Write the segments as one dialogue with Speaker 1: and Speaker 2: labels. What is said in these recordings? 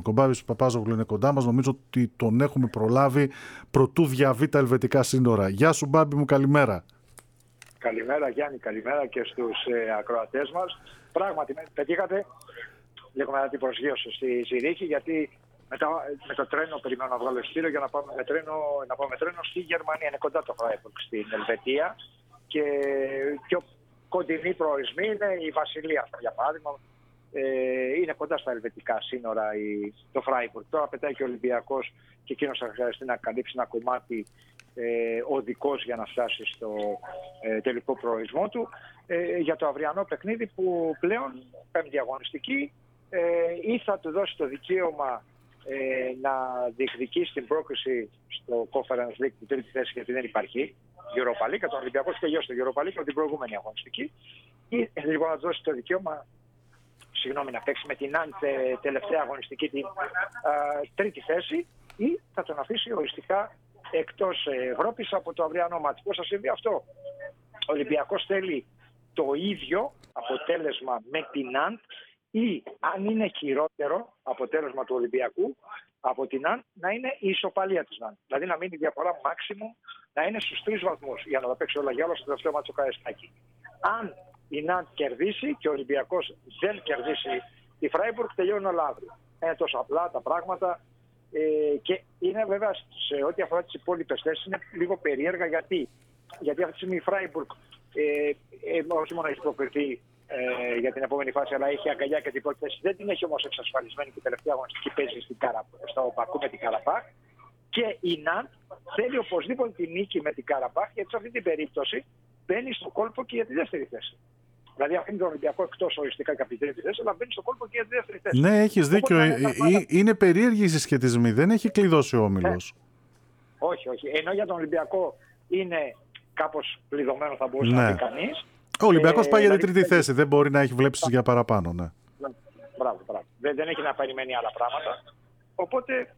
Speaker 1: Ο Μπάμπης Παπάζογλου είναι κοντά μας. Νομίζω ότι τον έχουμε προλάβει προτού διαβεί τα ελβετικά σύνορα. Γεια σου, Μπάμπη μου, καλημέρα.
Speaker 2: Καλημέρα, Γιάννη, καλημέρα και στους ακροατές μας. Πράγματι, πετύχατε λίγο μετά την προσγείωση στη Ζηρίχη, γιατί με το τρένο περιμένω να βγάλω εισιτήριο για να πάμε με τρένο στη Γερμανία. Είναι κοντά το Φράιμπουργκ στην Ελβετία και πιο κοντινοί προορισμοί είναι η Βασιλεία, για παράδειγμα. Είναι κοντά στα ελβετικά σύνορα το Φράιμπουργκ. Τώρα πετάει και ο Ολυμπιακός και εκείνος θα χρειαστεί να καλύψει ένα κομμάτι οδικός για να φτάσει στο τελικό προορισμό του, για το αυριανό παιχνίδι που πλέον πέμπτη αγωνιστική ή θα του δώσει το δικαίωμα να διεκδικήσει την πρόκριση στο Conference League, την τρίτη θέση, γιατί δεν υπάρχει Europa League, τον Ολυμπιακό τελειώσει το Europa League από την προηγούμενη αγωνιστική, ή λοιπόν να του δώσει το δικαίωμα να παίξει με την τελευταία αγωνιστική την τρίτη θέση, ή θα τον αφήσει οριστικά εκτός Ευρώπης από το αυριανό μάτι. Πώς θα συμβεί αυτό? Ο Ολυμπιακός θέλει το ίδιο αποτέλεσμα με την Ναντ, ή αν είναι χειρότερο αποτέλεσμα του Ολυμπιακού από την Ναντ, να είναι η ισοπαλία της Ναντ. Δηλαδή να μείνει η διαφορά μάξιμου, να είναι στους 3 βαθμούς για να τα παίξει όλα για όλα στο τελευταίο μάτι στο Καραϊσκάκι. Αν η Ναντ κερδίσει και ο Ολυμπιακός δεν κερδίσει τη Φράιμπουργκ, τελειώνουν όλα αύριο. Είναι τόσο απλά τα πράγματα. Και είναι βέβαια σε ό,τι αφορά τις υπόλοιπες θέσεις είναι λίγο περίεργα, γιατί αυτή τη στιγμή η Φράιμπουργκ όχι μόνο έχει προκριθεί για την επόμενη φάση, αλλά έχει αγκαλιά και την πρώτη θέση. Δεν την έχει όμως εξασφαλισμένη και η τελευταία αγωνιστική παίζει στο Μπακού με την Καραμπάχ. Και η Ναντ θέλει οπωσδήποτε τη νίκη με την Καραμπάχ, γιατί σε αυτή την περίπτωση μπαίνει στο κόλπο και για τη δεύτερη θέση. Δηλαδή αφήνει τον Ολυμπιακό εκτός οριστικά και από την τρίτη θέση, αλλά μπαίνει στο κόλπο και για τη δεύτερη θέση.
Speaker 1: Ναι, έχεις δίκιο. Είναι περίεργοι οι συσχετισμοί. Δεν έχει κλειδώσει ο όμιλος.
Speaker 2: Όχι. Ενώ για τον Ολυμπιακό είναι κάπως κλειδωμένο, θα μπορούσε να πει κανείς.
Speaker 1: Ο Ολυμπιακός πάει για την τρίτη θέση. Δεν μπορεί να έχει βλέψεις για παραπάνω. Ναι.
Speaker 2: Μπράβο. Δεν έχει να περιμένει άλλα πράγματα. Οπότε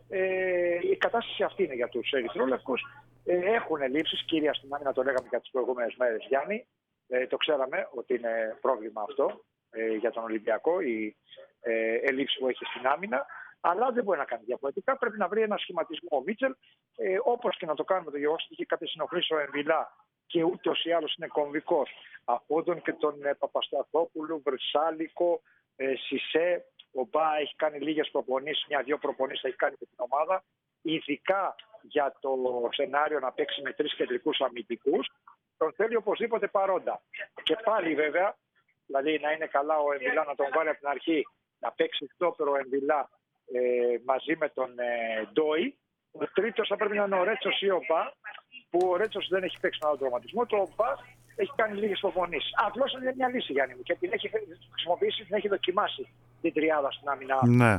Speaker 2: η κατάσταση αυτή είναι για τους ερυθρόλευκους. Έχουν ελλείψεις, κύρια στην άμυνα, το λέγαμε για τις προηγούμενες μέρες, Γιάννη. Το ξέραμε ότι είναι πρόβλημα αυτό για τον Ολυμπιακό, η ελλείψη που έχει στην άμυνα. Αλλά δεν μπορεί να κάνει διαφορετικά. Πρέπει να βρει ένα σχηματισμό ο Μίτσελ. Όπως και να το κάνουμε, το γεγονός ότι είχε κάποιες συνοχλήσεις ο Εμβιλά και ούτως ή άλλως είναι κομβικός. Από τον και τον Παπασταθόπουλου, Βρυσάλικο, Σισέ. Ο Μπα έχει κάνει λίγες προπονήσεις, 1-2 προπονήσεις έχει κάνει με την ομάδα. Ειδικά για το σενάριο να παίξει με 3 κεντρικούς αμυντικούς. Τον θέλει οπωσδήποτε παρόντα. Και πάλι βέβαια, δηλαδή να είναι καλά ο Εμβιλά, να τον βάλει από την αρχή, να παίξει εκτόπερο ο Εμβιλά μαζί με τον Ντόι. Ο τρίτος θα πρέπει να είναι ο Ρέτσος ή ο Μπα, που ο Ρέτσος δεν έχει παίξει έναν τραυματισμό, το Μπα έχει κάνει λίγες προπονήσεις. Απλώς είναι μια λύση, Γιάννη μου, και την έχει χρησιμοποιήσει, την έχει δοκιμάσει την τριάδα στην άμυνα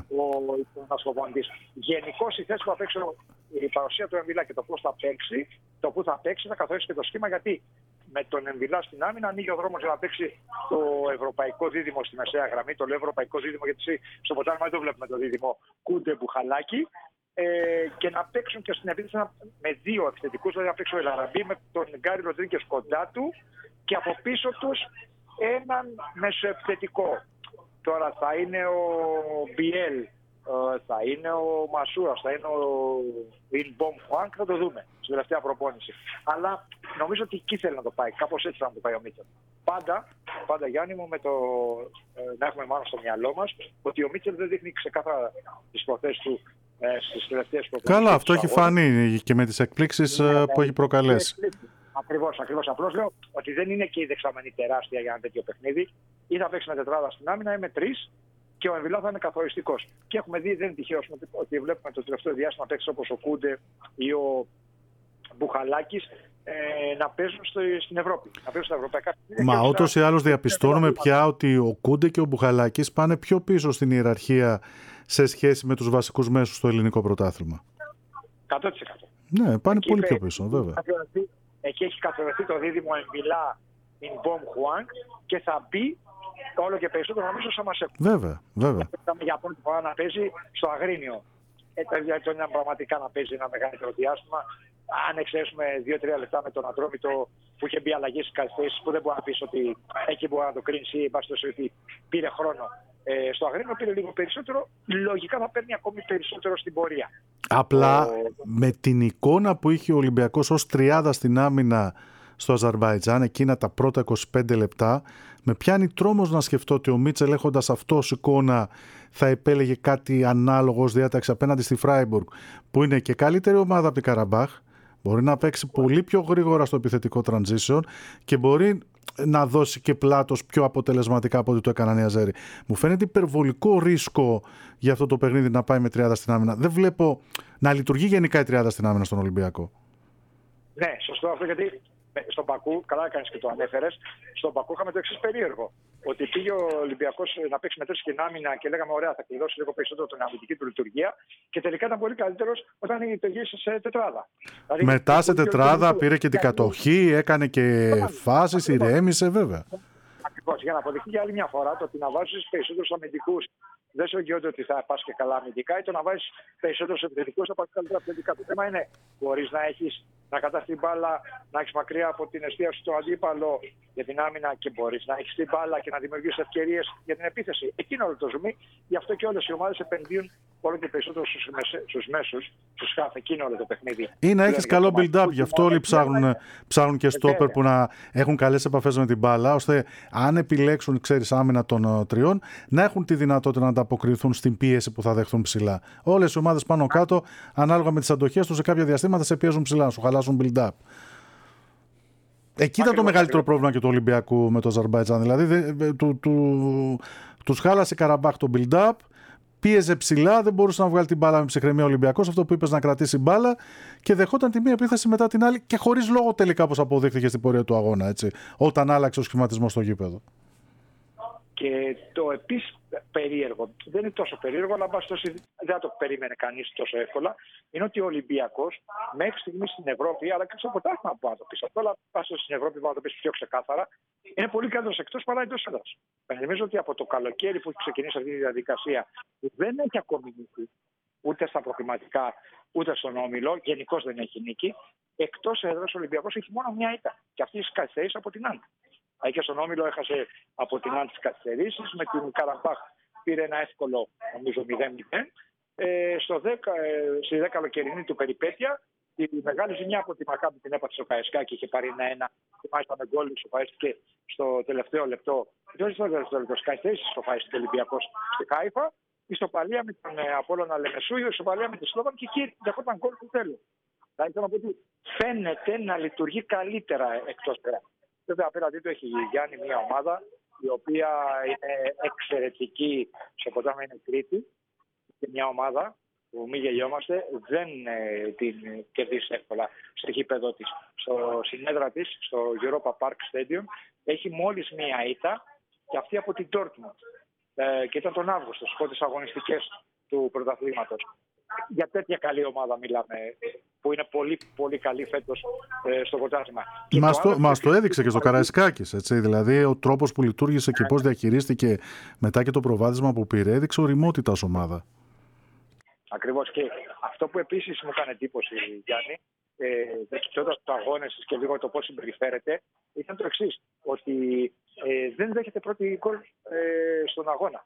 Speaker 2: ο προπονητής. Γενικώς η θέση που θα παίξει, η παρουσία του Εμβιλά και το πώς θα παίξει, το που θα παίξει, θα καθορίσει και το σχήμα, γιατί με τον Εμβιλά στην άμυνα ανοίγει ο δρόμος για να παίξει το ευρωπαϊκό δίδυμο στη μεσαία γραμμή. Το λέω ευρωπαϊκό δίδυμο γιατί στο ποτάμι δεν το βλέπουμε το δίδυμο Κούντε Μπουχαλάκη. Και να παίξουν και στην επίθεση με 2 επιθετικούς, δηλαδή να παίξει ο Ελαραμπή με τον Γκάρι Ροντρίγκες κοντά του και από πίσω τους έναν μεσοεπιθετικό. Τώρα θα είναι ο Μπιέλ, θα είναι ο Μασούρας, θα είναι ο Ινμπομ Χουάνκ, θα το δούμε στην τελευταία προπόνηση. Αλλά νομίζω ότι εκεί θέλει να το πάει, κάπως έτσι θα το πάει ο Μίτσελ. Πάντα Γιάννη μου, με το να έχουμε μάλλον στο μυαλό μας ότι ο Μίτσελ δεν δείχνει ξεκάθαρα τις προθέσεις του στις τελευταίες προπονήσεις.
Speaker 1: Καλά, αυτό έχει φανεί και με τις εκπλήξεις που έχει προκαλέσει.
Speaker 2: Ακριβώς. Απλώς λέω ότι δεν είναι και η δεξαμενή τεράστια για ένα τέτοιο παιχνίδι. Ή θα παίξει με τετράδα στην άμυνα ή με 3 και ο Εμβιλά θα είναι καθοριστικός. Και έχουμε δει, δεν είναι τυχαίο ότι βλέπουμε το τελευταίο διάστημα παίξει όπως ο Κούντε ή ο Μπουχαλάκης να παίζουν στην Ευρώπη, να παίζουν στα ευρωπαϊκά.
Speaker 1: Μα ούτως ή άλλως διαπιστώνουμε πια ότι ο Κούντε και ο Μπουχαλάκης πάνε πιο πίσω στην ιεραρχία σε σχέση με τους βασικούς μέσους στο ελληνικό πρωτάθλημα.
Speaker 2: 100%.
Speaker 1: Ναι, πάνε πολύ πιο πίσω, βέβαια.
Speaker 2: Εκεί έχει καθοριστεί το δίδυμο Εμβιλά Ινμπομ Χουάνκ και θα μπει όλο και περισσότερο νομίζω σαν μας έχουν.
Speaker 1: Βέβαια.
Speaker 2: Για πρώτη φορά να παίζει στο Αγρίνιο. Το είναι πραγματικά να παίζει ένα μεγαλύτερο διάστημα. Αν εξαιρέσουμε 2-3 λεπτά με τον Ατρόμητο που είχε μπει αλλαγή στις καθυστερήσεις, που δεν μπορεί να πεις ότι εκεί μπορεί να το κρίνει ή ότι πήρε χρόνο Στο Αγρίνιο πήρε λίγο περισσότερο, λογικά θα παίρνει ακόμη περισσότερο στην πορεία.
Speaker 1: Απλά με την εικόνα που είχε ο Ολυμπιακός ως τριάδα στην άμυνα στο Αζερμπαϊτζάν, εκείνα τα πρώτα 25 λεπτά, με πιάνει τρόμος να σκεφτώ ότι ο Μίτσελ, έχοντας αυτός εικόνα, θα επέλεγε κάτι ανάλογο ως διάταξη απέναντι στη Φράιμπουργκ, που είναι και καλύτερη ομάδα από την Καραμπάχ, μπορεί να παίξει πολύ πιο γρήγορα στο επιθετικό transition και μπορεί να δώσει και πλάτος πιο αποτελεσματικά από ό,τι το έκαναν οι Αζέροι. Μου φαίνεται υπερβολικό ρίσκο για αυτό το παιχνίδι να πάει με τριάδα στην άμυνα. Δεν βλέπω να λειτουργεί γενικά η τριάδα στην άμυνα στον Ολυμπιακό.
Speaker 2: Ναι, σωστό αυτό, γιατί στον Μπακού, καλά έκανες και το ανέφερες, στον Μπακού είχαμε το εξής περίεργο. Ότι πήγε ο Ολυμπιακός να παίξει με τρεις στην άμυνα και λέγαμε: ωραία, θα κλειδώσει λίγο περισσότερο την αμυντική του λειτουργία. Και τελικά ήταν πολύ καλύτερος όταν λειτουργήσε σε τετράδα. Δηλαδή,
Speaker 1: μετά σε τετράδα πήρε και την κατοχή, έκανε και φάσεις, ηρέμησε βέβαια.
Speaker 2: Ακριβώς, για να αποδειχθεί για άλλη μια φορά το ότι να βάζεις περισσότερους αμυντικούς δεν σου εγγυώνται ότι θα πας και καλά αμυντικά, ή το να βάζεις περισσότερους επιθετικούς θα πας καλύτερα αμυντικά. Το θέμα είναι: μπορείς να καταστεί την μπάλα, να έχεις μακριά από την εστίαση του αντίπαλο για την άμυνα και μπορείς να έχεις την μπάλα και να δημιουργήσεις ευκαιρίες για την επίθεση. Εκείνο όλο το ζουμί. Γι' αυτό και όλες οι ομάδες επενδύουν όλο και περισσότερο στους μέσους, στους χαφ, εκείνο όλο το παιχνίδι.
Speaker 1: Ή να έχεις καλό build-up. Γι' αυτό όλοι ψάχνουν και στόπερ που να έχουν καλές επαφές με την μπάλα, ώστε αν επιλέξουν, ξέρεις, άμυνα των τριών, να έχουν τη δυνατότητα να ανταποκριθούν στην πίεση που θα δεχθούν ψηλά. Όλες οι ομάδες πάνω κάτω, ανάλογα με τις αντοχές τους, σε κάποια διαστήματα σε πιέζουν ψηλά, να σου χαλάσουν build-up. Εκεί ήταν το μεγαλύτερο πρόβλημα και του Ολυμπιακού με το Αζερμπαϊτζάν. Δηλαδή τους χάλασε η Καραμπάχ το build-up, πίεζε ψηλά, δεν μπορούσε να βγάλει την μπάλα με ψυχραιμία ο Ολυμπιακός. Αυτό που είπες, να κρατήσει μπάλα, και δεχόταν τη μία επίθεση μετά την άλλη και χωρίς λόγο τελικά, όπως αποδείχθηκε στην πορεία του αγώνα, έτσι, όταν άλλαξε ο σχηματισμός στο γήπεδο. Και
Speaker 2: το επίσης περίεργο, δεν είναι τόσο περίεργο, αλλά δεν το περίμενε κανείς τόσο εύκολα, είναι ότι ο Ολυμπιακός μέχρι στιγμής στην Ευρώπη, αλλά και στο ποτάσμα που να το πεις, αυτό, αλλά πας στην Ευρώπη που να το πεις πιο ξεκάθαρα, είναι πολύ καλύτερος εκτός παρά εντός έδρας. Νομίζω ότι από το καλοκαίρι που έχει ξεκινήσει αυτή τη διαδικασία, που δεν έχει ακόμη νίκη, ούτε στα προκριματικά, ούτε στον όμιλο, γενικώς δεν έχει νίκη, εκτός έδρας ο Ολυμπιακός έχει μόνο μια ήττα. Και αυτή της καθυστερής από την Άντ. Και στον όμιλο έχασε από την Άντ τις καθυστερήσεις, με την Καραμπάχ πήρε ένα εύκολο, νομίζω, 0-0. Στη 10 καλοκαιρινή του περιπέτεια, η μεγάλη ζημιά από τη Μακάμπη την έπαθε στο Καϊσκάκι, είχε πάρει 1-1, και μάλιστα με γκολ ισοφαρίστηκε στο τελευταίο λεπτό. Δεν στο τελευταίο λεπτό, στις καθυστερήσεις ισοφαρίστηκε ο Ολυμπιακός στη Χάιφα. Η ισοπαλία με τον Απόλλωνα Λεμεσού, η ισοπαλία με τη Σλόβαν, και εκεί δεχόταν γκολ του τέλου. Δηλαδή θέλω να πω ότι φαίνεται να λειτουργεί καλύτερα εκτός πέρα. Βέβαια, απέναντί του έχει Γιάννη μια ομάδα η οποία είναι εξαιρετική στο ποτάμι, είναι Κρήτη. Και μια ομάδα που, μη γελιόμαστε, δεν την κερδίσει εύκολα στο γήπεδο της. Στην έδρα της, στο Europa Park Stadium, έχει μόλις μια ήττα, και αυτή από την Dortmund. Και ήταν τον Αύγουστο, στις πρώτες αγωνιστικές του πρωταθλήματος. Για τέτοια καλή ομάδα μιλάμε, που είναι πολύ, πολύ καλή φέτος στο πρωτάθλημα.
Speaker 1: Μας το έδειξε και στο Καραϊσκάκης, έτσι. Δηλαδή ο τρόπος που λειτουργήσε και πώς διαχειρίστηκε μετά και το προβάδισμα που πήρε, έδειξε ωριμότητα ως ομάδα.
Speaker 2: Ακριβώς. Και αυτό που επίσης μου έκανε εντύπωση, Γιάννη, κοιτώντας τους αγώνες και λίγο το πώς συμπεριφέρεται, ήταν το εξής, ότι δεν δέχεται πρώτη γκολ στον αγώνα.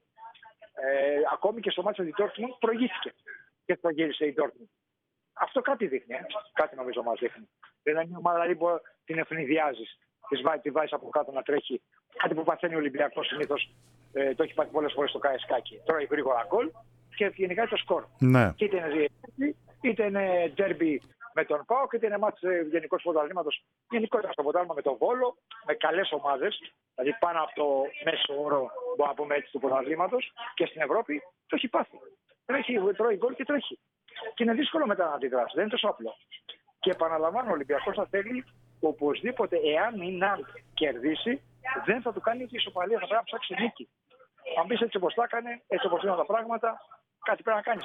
Speaker 2: Ακόμη και στο μάτσο της Dortmund προηγήθηκε και το γύρισε η Dortmund. Αυτό κάτι δείχνει, κάτι νομίζω μας δείχνει. Δεν είναι μια ομάδα που την ευνηδιάζεις, τη βάζεις από κάτω να τρέχει. Κάτι που παθαίνει ο Ολυμπιακός συνήθως, το έχει πάθει πολλές φορές στο Καϊσκάκι. Τρώει γρήγορα γκολ και γενικά το σκορ.
Speaker 1: Ναι.
Speaker 2: Και είτε είναι ντέρμπι με τον ΠΑΟΚ, είτε είναι μάτς γενικώς πρωταθλήματος. Γενικότερα στο πρωτάθλημα με τον Βόλο, με καλές ομάδες, δηλαδή πάνω από το μέσο όρο, μπορούμε να πούμε έτσι, του πρωταθλήματος, και στην Ευρώπη το έχει πάθει. Τρώει γκολ και τρέχει. Και είναι δύσκολο μετά να αντιδράσει, δεν είναι τόσο απλό. Και επαναλαμβάνω, ο Ολυμπιακός θα θέλει οπωσδήποτε, εάν η Ναντ κερδίσει, δεν θα του κάνει και ισοπαλία, θα πρέπει να ψάξει νίκη. Αν πεις έτσι όπως τα έκανε, έτσι όπως είναι τα πράγματα, κάτι πρέπει να κάνεις,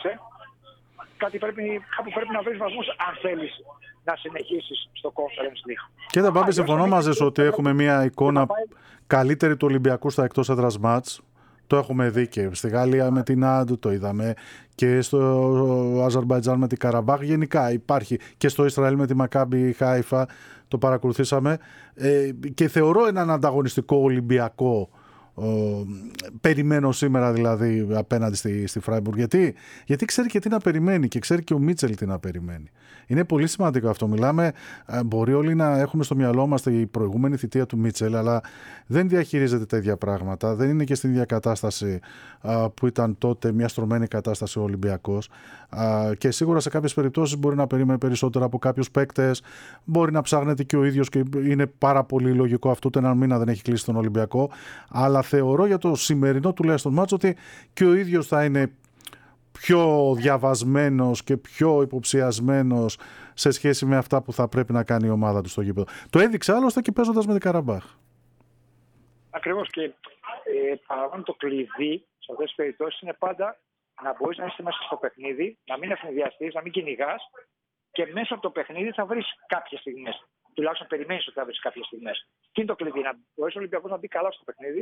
Speaker 2: κάπου πρέπει να βρεις βαθμούς αν θέλεις να συνεχίσεις στο Conference League.
Speaker 1: Και τα Μπάμπη, συμφωνώ μαζί σου ότι έχουμε μια εικόνα καλύτερη του Ολυμπιακού στα εκτός έδρας μάτς. Το έχουμε δει και στη Γαλλία με την Άντου, το είδαμε και στο Αζερμπαϊτζάν με την Καραμπάχ. Γενικά υπάρχει και στο Ισραήλ με τη Μακάμπι Χάιφα, το παρακολουθήσαμε. Και θεωρώ έναν ανταγωνιστικό Ολυμπιακό περιμένω σήμερα δηλαδή απέναντι στη Φράιμπουργκ. Γιατί ξέρει και τι να περιμένει και ξέρει και ο Μίτσελ τι να περιμένει. Είναι πολύ σημαντικό αυτό. Μιλάμε, μπορεί όλοι να έχουμε στο μυαλό μας τη προηγούμενη θητεία του Μίτσελ, αλλά δεν διαχειρίζεται τα ίδια πράγματα. Δεν είναι και στην ίδια κατάσταση που ήταν τότε, μια στρωμένη κατάσταση ο Ολυμπιακός. Και σίγουρα σε κάποιες περιπτώσεις μπορεί να περίμενε περισσότερο από κάποιους παίκτες. Μπορεί να ψάχνεται και ο ίδιος και είναι πάρα πολύ λογικό αυτό. Ούτε έναν μήνα δεν έχει κλείσει τον Ολυμπιακό. Αλλά θεωρώ για το σημερινό τουλάχιστον μάτσο ότι και ο ίδιος θα είναι πιο διαβασμένος και πιο υποψιασμένος σε σχέση με αυτά που θα πρέπει να κάνει η ομάδα του στο γήπεδο. Το έδειξε άλλωστε και παίζοντας με την Καραμπάχ.
Speaker 2: Ακριβώς, και παραλαμβάνω, το κλειδί σε αυτές τις περιπτώσεις είναι πάντα να μπορείς να είσαι μέσα στο παιχνίδι, να μην ευνηδιαστείς, να μην κυνηγάς, και μέσα από το παιχνίδι θα βρεις κάποιες στιγμές. Τουλάχιστον περιμένεις ότι θα βρεις κάποιες στιγμές. Τι είναι το κλειδί? Να μπορέσει ο Ολυμπιακός να μπει καλά στο παιχνίδι,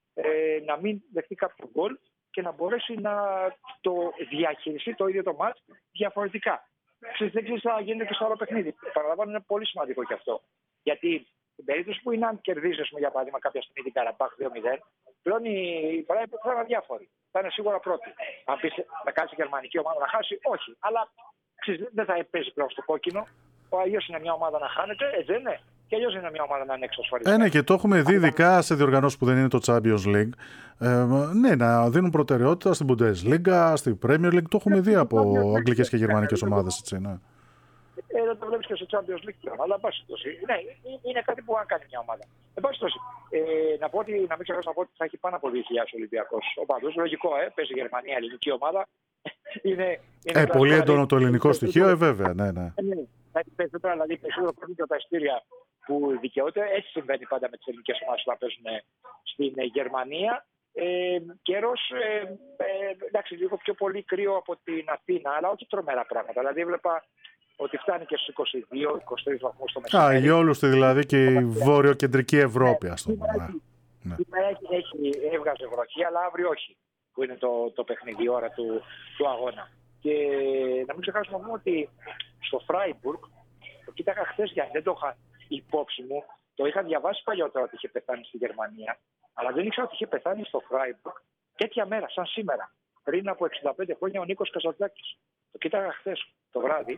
Speaker 2: να μην δεχτεί κάποιο γκολ και να μπορέσει να το διαχειριστεί το ίδιο το μάτς διαφορετικά. Δεν ξέρεις τι θα γίνεται και στο άλλο παιχνίδι. Παραλαμβάνω, είναι πολύ σημαντικό και αυτό. Γιατί στην περίπτωση που είναι, αν κερδίζει, για παράδειγμα, κάποια στιγμή την Καραμπάχ 2-0, πλέον η Φράιμπουργκ θα είναι αδιάφορη. Θα είναι σίγουρα πρώτη. Αν πει θα κάτσει η γερμανική ομάδα να χάσει, όχι. Αλλά δεν θα παίζει πλέον στο κόκκινο. Αλλιώς είναι μια ομάδα να χάνεται, δεν είναι. Και αλλιώς είναι μια ομάδα να είναι εξασφαλισμένη.
Speaker 1: Ναι, και το έχουμε δει ειδικά σε διοργανώσεις που δεν είναι το Champions League. Ναι, να δίνουν προτεραιότητα στην Bundesliga, στην Premier League. Το έχουμε δει από αγγλικές και γερμανικές ομάδες. Έτσι, ναι.
Speaker 2: Δεν το βλέπεις και στο Champions League πλέον. Αλλά, εν πάση περιπτώσει, ναι, είναι κάτι που αν κάνει μια ομάδα. Εν πάση περιπτώσει, να πω ότι, να μην ξεχάσω να πω ότι θα έχει πάνω από 2.000 Ολυμπιακός οπαδούς. Λογικό, παίζει η Γερμανία, ελληνική ομάδα. Είναι
Speaker 1: πολύ έντονο το ελληνικό στοιχείο, βέβαια. Ναι.
Speaker 2: Θα έχει περισσότερα, δηλαδή περισσότερο κόσμο και τα εισιτήρια που δικαιούται. Έτσι συμβαίνει πάντα με τις ελληνικές ομάδες που παίζουν στην Γερμανία. Καιρός, εντάξει, λίγο πιο πολύ κρύο από την Αθήνα, αλλά όχι τρομερά πράγματα. Δηλαδή έβλεπα ότι φτάνει και στους 22-23 βαθμούς το μεσημέρι.
Speaker 1: Για όλους δηλαδή και η βόρειο-κεντρική Ευρώπη, ας το πούμε.
Speaker 2: Σήμερα έβγαζε βροχή, αλλά αύριο όχι, που είναι το παιχνίδι, η ώρα του αγώνα. Και να μην ξεχάσουμε να πούμε ότι στο Φράιμπουργκ, το κοίταγα χθες γιατί δεν το είχα υπόψη μου, το είχα διαβάσει παλιότερα ότι είχε πεθάνει στη Γερμανία, αλλά δεν ήξερα ότι είχε πεθάνει στο Φράιμπουργκ τέτοια μέρα, σαν σήμερα, πριν από 65 χρόνια, ο Νίκος Καζαντζάκης. Το κοίταγα χθες το βράδυ,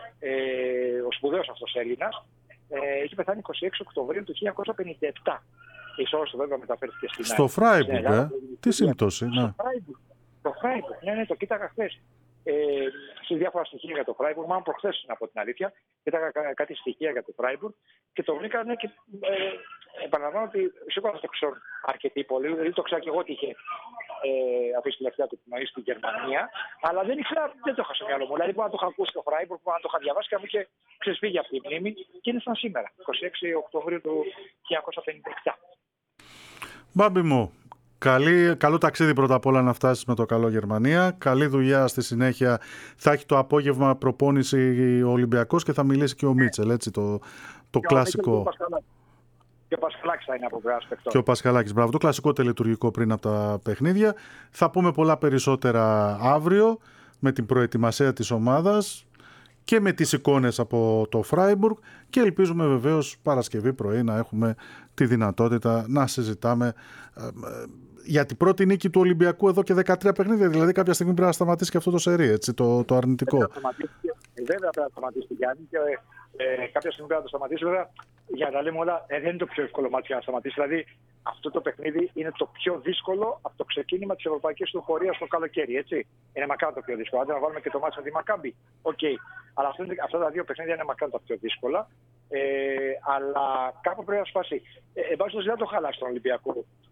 Speaker 2: ο σπουδαίος αυτός Έλληνας, είχε πεθάνει 26 Οκτωβρίου του 1957. Ισόβος βέβαια μεταφέρθηκε στην
Speaker 1: στο Φράιμπουργκ, τι σύμπτωση, ναι.
Speaker 2: Το Φράιμπουργκ, ναι, το κοίταγα χθες. Σε διάφορα στοιχεία για το Φράιμπουργκ, μάλλον προχθές είναι από την αλήθεια. Κοίταγα κάτι στοιχεία για το Φράιμπουργκ και το βρήκα, ναι, και επαναλαμβάνω ότι σίγουρα δεν το ξέρω αρκετοί πολύ. Δηλαδή το ξέρω και εγώ ότι είχε αφήσει τη τελευταία του πνοή στη Γερμανία, αλλά δεν ήξερα, δεν το είχα στο μυαλό μου. Δηλαδή μπορεί να το είχα ακούσει το Φράιμπουργκ, μπορεί να το είχα διαβάσει και να μου είχε ξεσφύγει από τη μνήμη και είναι σαν σήμερα, 26 Οκτωβρίου του 1957.
Speaker 1: Μπάμπη μου, καλό ταξίδι πρώτα απ' όλα να φτάσεις με το καλό Γερμανία. Καλή δουλειά στη συνέχεια. Θα έχει το απόγευμα προπόνηση ο Ολυμπιακός και θα μιλήσει και ο Μίτσελ, έτσι, το κλασικό.
Speaker 2: Και ο Πασχαλάκης θα είναι από πράσπεκτο.
Speaker 1: Και ο Πασχαλάκης, μπράβο. Το κλασικό τελετουργικό πριν από τα παιχνίδια. Θα πούμε πολλά περισσότερα αύριο με την προετοιμασία της ομάδας και με τις εικόνες από το Φράιμπουργκ και ελπίζουμε βεβαίως Παρασκευή πρωί να έχουμε τη δυνατότητα να συζητάμε για την πρώτη νίκη του Ολυμπιακού εδώ και 13 παιχνίδια. Δηλαδή κάποια στιγμή πρέπει να σταματήσει και αυτό το σερί, έτσι, το αρνητικό.
Speaker 2: Βέβαια πρέπει να σταματήσει την Γιάννη και κάποια στιγμή πρέπει να το σταματήσει. Βέβαια, για να τα λέμε όλα, δεν είναι το πιο εύκολο μάτι για να σταματήσει. Δηλαδή, αυτό το παιχνίδι είναι το πιο δύσκολο από το ξεκίνημα της ευρωπαϊκής τουρκορίας στο καλοκαίρι. Έτσι. Είναι μακράν το πιο δύσκολο. Αν δεν βάλουμε και το μάτι με τη Μακάμπι, οκ. Αλλά αυτά τα δύο παιχνίδια είναι μακράν τα πιο δύσκολα. Αλλά κάπου πρέπει να σπάσει. Εν πάση περιπτώσει, δεν το χαλάσει τον Ολυμπιακό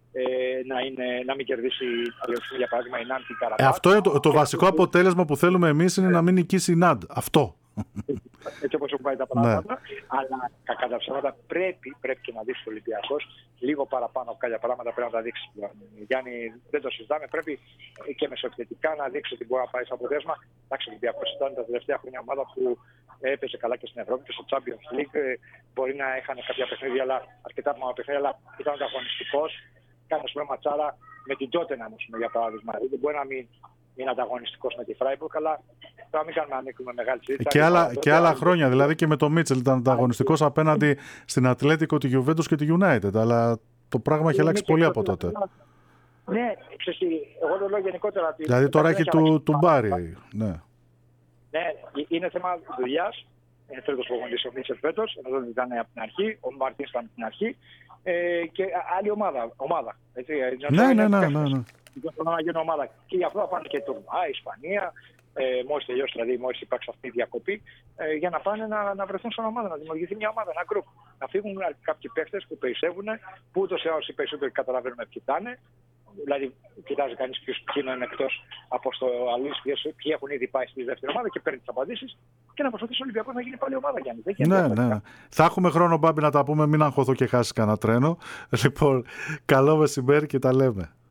Speaker 2: να μην κερδίσει, για παράδειγμα, η Νάντι Καραμπάχ.
Speaker 1: Αυτό είναι το βασικό αποτέλεσμα που θέλουμε εμείς, είναι να μην νικήσει η Νάντ. Αυτό.
Speaker 2: Έτσι όπως έχουν πάει τα πράγματα. Αλλά κατά τα ψέματα πρέπει και να δείξει ο Ολυμπιακός λίγο παραπάνω από κάποια πράγματα. Πρέπει να τα δείξει. Γιάννη, δεν το συζητάμε. Πρέπει και μεσοεπιθετικά να δείξει ότι μπορεί να πάει σε αποτέλεσμα. Εντάξει, ο Ολυμπιακός ήταν τα τελευταία χρόνια ομάδα που έπαιζε καλά και στην Ευρώπη και στο Champions League. Μπορεί να είχαν κάποια παιχνίδια, αλλά αρκετά από παιχνίδια, αλλά ήταν ανταγωνιστικός. Κάνει πούμε ματσάρα με την Τότεναμ, για παράδειγμα. Δεν μπορεί να μην είναι ανταγωνιστικός με τη Φράιμπουργκ, αλλά θα μην κάνουμε να ανοίξουμε μεγάλη συζήτηση.
Speaker 1: Και άλλα χρόνια, δηλαδή και με το Μίτσελ ήταν ανταγωνιστικός απέναντι στην Ατλέτικο, τη Γιουβέντους και τη United. Αλλά το πράγμα έχει αλλάξει πολύ από τότε.
Speaker 2: Ναι, ξέρεις, εγώ το λέω γενικότερα.
Speaker 1: Δηλαδή τώρα έχει του Μπάρι. Ναι.
Speaker 2: Ναι, είναι θέμα δουλειάς. Είναι τρίτος προπονητής ο Μίτσελ φέτος, ενώ δεν ήταν από την αρχή. Ο Μαρτίνς ήταν από την αρχή. Και άλλη ομάδα. Έτσι,
Speaker 1: ναι.
Speaker 2: Να γίνει ομάδα. Και γι' αυτό θα πάνε και το Ισπανία, μόλις τελειώσει, δηλαδή μόλις υπάρξει αυτή η διακοπή, για να πάνε να βρεθούν σαν ομάδα, να δημιουργηθεί μια ομάδα, ένα γκρουπ. Να φύγουν κάποιοι παίχτες που περισσεύουν, που ούτως ή άλλως οι περισσότεροι καταλαβαίνουμε ποιοι ήταν. Δηλαδή, κοιτάζει κανείς ποιοι είναι εκτός από στο Αλής, ποιοι έχουν ήδη πάει στη δεύτερη ομάδα και παίρνει τις απαντήσεις και να προσπαθήσει ο Ολυμπιακός να γίνει πάλι ομάδα, Γιάννη.
Speaker 1: Ναι. Θα έχουμε χρόνο, Μπάμπη, να τα πούμε, μην αγχωθώ και χάσει κανένα τρένο. Λοιπόν, καλό μεσημέρι και τα λέμε.